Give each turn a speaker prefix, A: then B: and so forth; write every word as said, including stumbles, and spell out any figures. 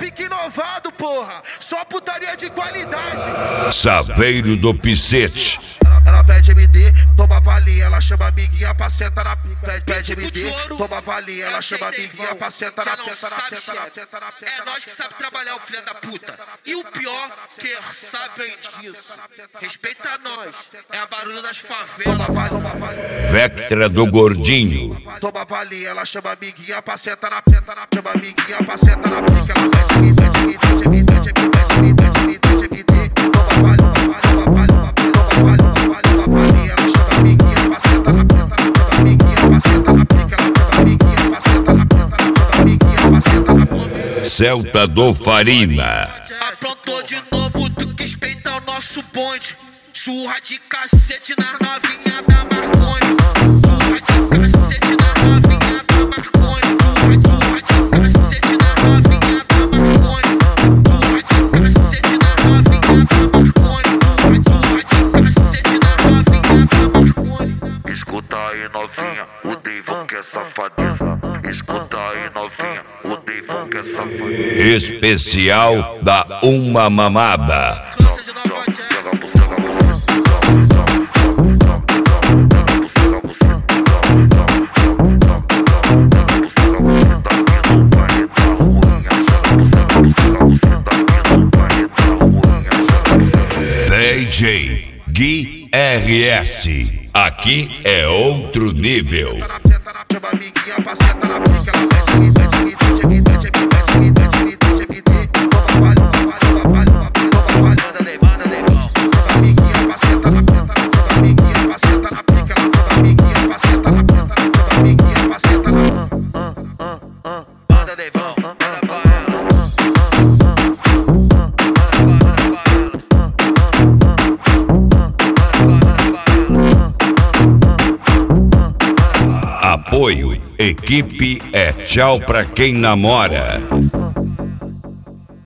A: pique inovado, porra. Só putaria de qualidade.
B: Saveiro do Picete.
A: Ela, ela pede M D, toma balinha, ela chama a amiguinha pra sentar na pica. Pede, pede M D, toma balinha, ela chama a amiguinha pra sentar na pica.
C: É nós que sabe trabalhar, o filho da puta. E o pior, que sabem disso. Respeita nós. É a barulho das favelas.
B: Vectra do Gordinho.
A: Toma balinha, ela chama a amiguinha pra sentar na pica. Chama a amiguinha pra sentar na pica. Ela pede M D, pede M D, pede M D, pede M D, pede M D, pede M D. Toma balinha, toma balinha, toma balinha, toma balinha. Ela chama a amiguinha pra sentar na pica. Chama a amiguinha pra sentar na pica. Ela chama a amiguinha pra sentar na pica. Chama a amiguinha pra sentar na pica.
B: Celta do Farina.
C: Aprontou de novo, tu quis peitar o nosso bonde. Surra de cacete nas novinhas da Marconi. Surra de cacete nas novinhas da Marconi. Surra de cacete nas novinhas da Marconi. Surra de cacete nas novinhas da Marconi. Surra de cacete nas novinhas da Marconi.
D: Escuta aí, novinha, o Deivão que é safadeza. Escuta aí, novinha, o Deivão que é safadeza.
B: Especial da Uma Mamada. D J Gui R S. Aqui é outro nível.
A: Chama a amiguinha pra sentar na pica. Ela pede M D, pede M D, pede M D, pede M D, pede M D, pede M D. Toma balinha, toma balinha, toma balinha. Manda Deivão, manda Deivão. Chama a amiguinha pra sentar na pica. Chama a amiguinha pra sentar na pica. Ela chama a amiguinha pra sentar na pica. Chama a amiguinha pra sentar na pica.
C: Manda Deivão, manda pra ela.
B: Apoio, equipe é tchau pra quem namora.